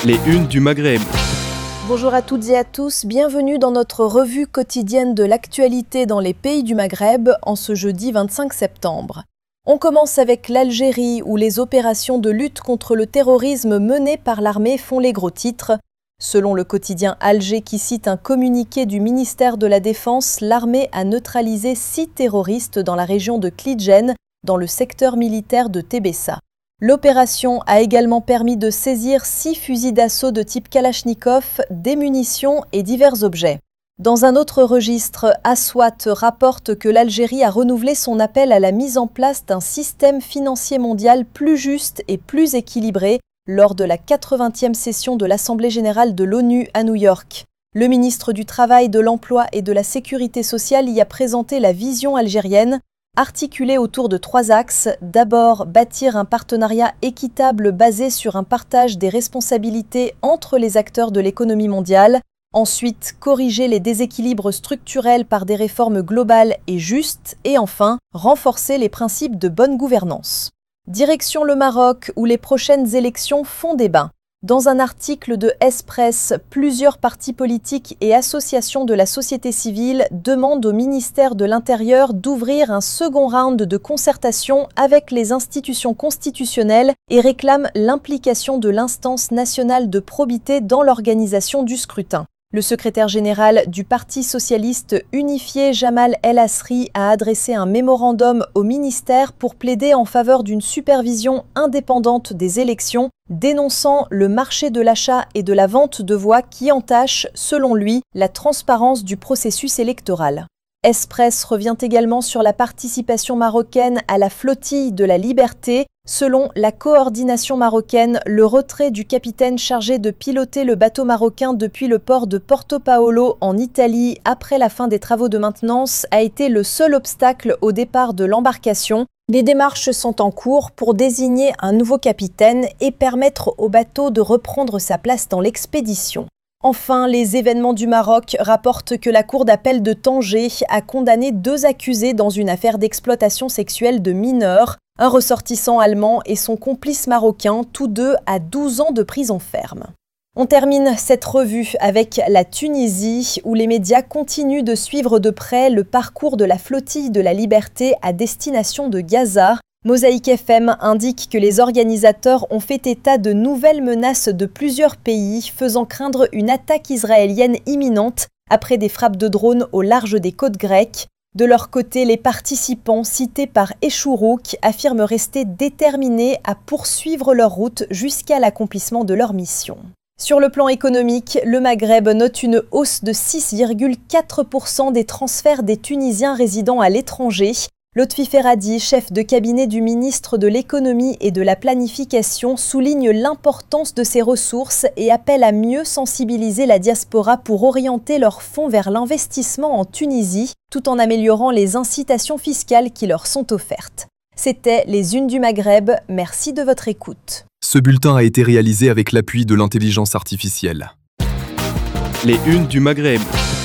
Les unes du Maghreb. Bonjour à toutes et à tous, bienvenue dans notre revue quotidienne de l'actualité dans les pays du Maghreb en ce jeudi 25 septembre. On commence avec l'Algérie où les opérations de lutte contre le terrorisme menées par l'armée font les gros titres. Selon le quotidien Alger qui cite un communiqué du ministère de la Défense, l'armée a neutralisé 6 terroristes dans la région de Klidjen, dans le secteur militaire de Tébessa. L'opération a également permis de saisir 6 fusils d'assaut de type Kalachnikov, des munitions et divers objets. Dans un autre registre, Aswat rapporte que l'Algérie a renouvelé son appel à la mise en place d'un système financier mondial plus juste et plus équilibré lors de la 80e session de l'Assemblée générale de l'ONU à New York. Le ministre du Travail, de l'Emploi et de la Sécurité sociale y a présenté la vision algérienne, articulée autour de 3 axes. D'abord, bâtir un partenariat équitable basé sur un partage des responsabilités entre les acteurs de l'économie mondiale. Ensuite, corriger les déséquilibres structurels par des réformes globales et justes. Et enfin, renforcer les principes de bonne gouvernance. Direction le Maroc, où les prochaines élections font débat. Dans un article de Express, plusieurs partis politiques et associations de la société civile demandent au ministère de l'Intérieur d'ouvrir un second round de concertation avec les institutions constitutionnelles et réclament l'implication de l'instance nationale de probité dans l'organisation du scrutin. Le secrétaire général du Parti socialiste unifié, Jamal El Asri, a adressé un mémorandum au ministère pour plaider en faveur d'une supervision indépendante des élections, dénonçant le marché de l'achat et de la vente de voix qui entache, selon lui, la transparence du processus électoral. Express revient également sur la participation marocaine à la flottille de la liberté. Selon la coordination marocaine, le retrait du capitaine chargé de piloter le bateau marocain depuis le port de Porto Paolo en Italie après la fin des travaux de maintenance a été le seul obstacle au départ de l'embarcation. Les démarches sont en cours pour désigner un nouveau capitaine et permettre au bateau de reprendre sa place dans l'expédition. Enfin, les événements du Maroc rapportent que la cour d'appel de Tanger a condamné 2 accusés dans une affaire d'exploitation sexuelle de mineurs, un ressortissant allemand et son complice marocain, tous deux à 12 ans de prison ferme. On termine cette revue avec la Tunisie, où les médias continuent de suivre de près le parcours de la flottille de la liberté à destination de Gaza. Mosaïque FM indique que les organisateurs ont fait état de nouvelles menaces de plusieurs pays, faisant craindre une attaque israélienne imminente après des frappes de drones au large des côtes grecques. De leur côté, les participants, cités par Echourouk, affirment rester déterminés à poursuivre leur route jusqu'à l'accomplissement de leur mission. Sur le plan économique, le Maghreb note une hausse de 6,4% des transferts des Tunisiens résidant à l'étranger. Lotfi Ferradi, chef de cabinet du ministre de l'Économie et de la Planification, souligne l'importance de ces ressources et appelle à mieux sensibiliser la diaspora pour orienter leurs fonds vers l'investissement en Tunisie, tout en améliorant les incitations fiscales qui leur sont offertes. C'était Les Unes du Maghreb, merci de votre écoute. Ce bulletin a été réalisé avec l'appui de l'intelligence artificielle. Les unes du Maghreb.